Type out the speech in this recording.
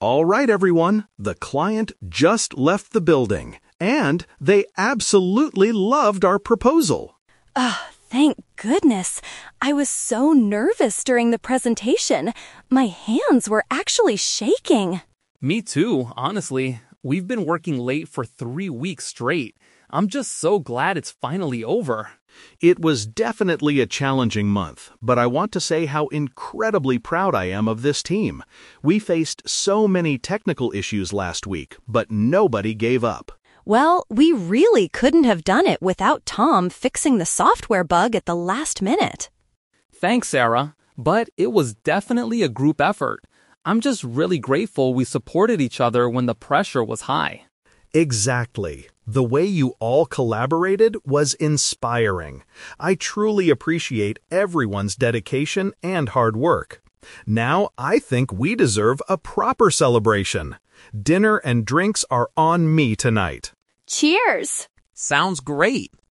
All right, everyone, the client just left the building, and they absolutely loved our proposal. Thank goodness. I was so nervous during the presentation. My hands were actually shaking. Me too, honestly. We've been working late for 3 weeks straight. I'm just so glad it's finally over. It was definitely a challenging month, but I want to say how incredibly proud I am of this team. We faced so many technical issues last week, but nobody gave up. Well, we really couldn't have done it without Tom fixing the software bug at the last minute. Thanks, Sarah, but it was definitely a group effort. I'm just really grateful we supported each other when the pressure was high. Exactly. The way you all collaborated was inspiring. I truly appreciate everyone's dedication and hard work. Now I think we deserve a proper celebration. Dinner and drinks are on me tonight. Cheers! Sounds great.